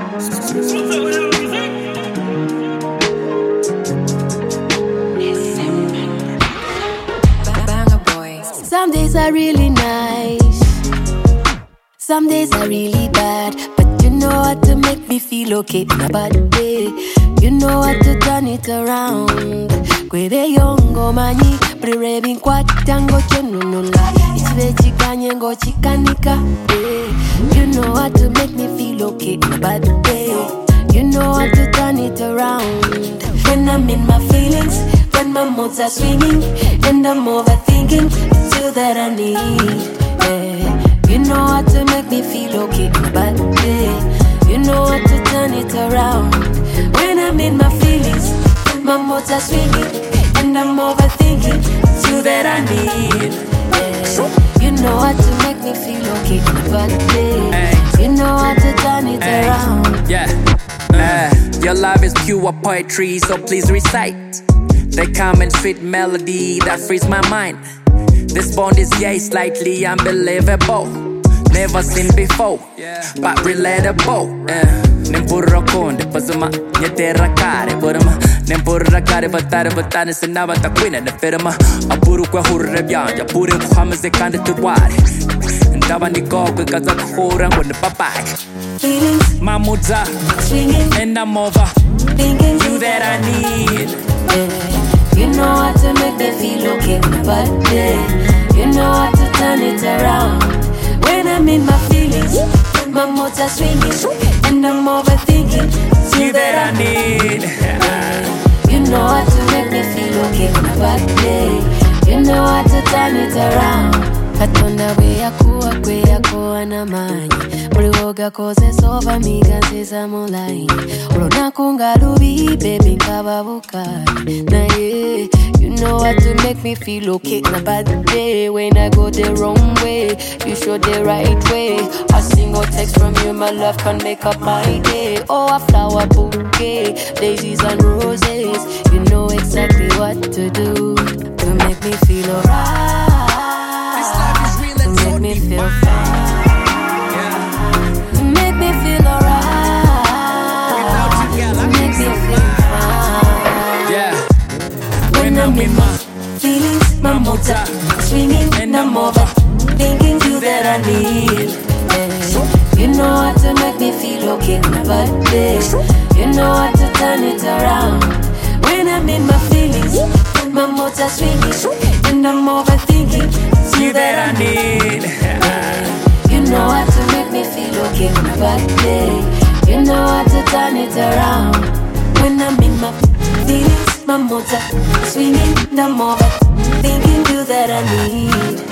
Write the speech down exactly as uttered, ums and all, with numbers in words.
Some days are really nice, some days are really bad, but you know how to make me feel okay in a bad day. You know how to turn it around. Kwebe yongo mani, prerebin kwatango chenunula. Ichwe chikanye ngo chikanika. You know how to make me feel okay in a bad day. You know how to turn it around. When I'm in my feelings, when my moods are swinging, and I'm overthinking, it's you that I need. Yeah. You know how to make me feel okay in a bad day. You know how to turn it around. When I'm in my feelings, my moods are swinging, and I'm overthinking, it's you that I need. Yeah. You know how to make me feel okay in a bad day. Hey. You know how to turn it hey. around. Yeah. Uh, your love is pure poetry, so please recite. The common sweet melody that frees my mind. This bond is yay slightly unbelievable. Never seen before, but relatable. Nempurra konde pasuma nyetera kare burma. Nempurra kare batare batane senaba takwina ne firma. Apuru kwa hurre byanja pure kuhamaze kandi turware. Ndaba nikoke kaza kuhura ngone papai. Feelings, my moods are swinging, and I'm over thinking you that I need. Yeah. You know how to make me feel okay in a bad day. You know how to turn it around. When I'm in my feelings, my moods are swinging, and I'm overthinking, it's you that I need. Yeah. You know how to make me feel okay in a bad day. You know how to turn it around. Katonda we yakuwa kwe yakuwa na manyi. Muliwoga koze sova miga nziza mulaini. Ulona kungalubi baby nkababukani. Na yeah, you know how to make me feel okay in a bad day. When I go the wrong way, you show the right way. A single text from you, my love, can make up my day. Oh, a flower bouquet, daisies and roses. You know exactly what to do to make me feel alright. Make me feel fine. Yeah. Make me feel alright. Make me feel fine. Yeah. When, when I'm in my feelings, my moods are swinging, and I'm over thinking you that I need. Yeah. You know how to make me feel okay in a bad day. You know how to turn it around. When I'm in my feelings, my moods are swinging, and I'm overthinking, it's you that I need. You know how to make me feel okay in a bad day. You know how to turn it around. When I'm in my feelings, my moods are swinging, and I'm overthinking, you that I need.